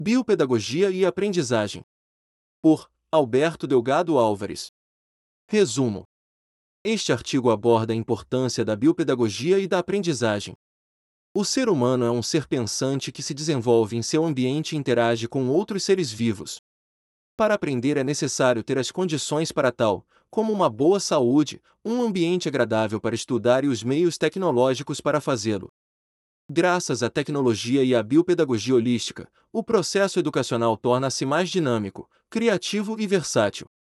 Biopedagogia e aprendizagem. Por Alberto Delgado Álvares. Resumo. Este artigo aborda a importância da biopedagogia e da aprendizagem. O ser humano é um ser pensante que se desenvolve em seu ambiente e interage com outros seres vivos. Para aprender é necessário ter as condições para tal, como uma boa saúde, um ambiente agradável para estudar e os meios tecnológicos para fazê-lo. Graças à tecnologia e à biopedagogia holística, o processo educacional torna-se mais dinâmico, criativo e versátil.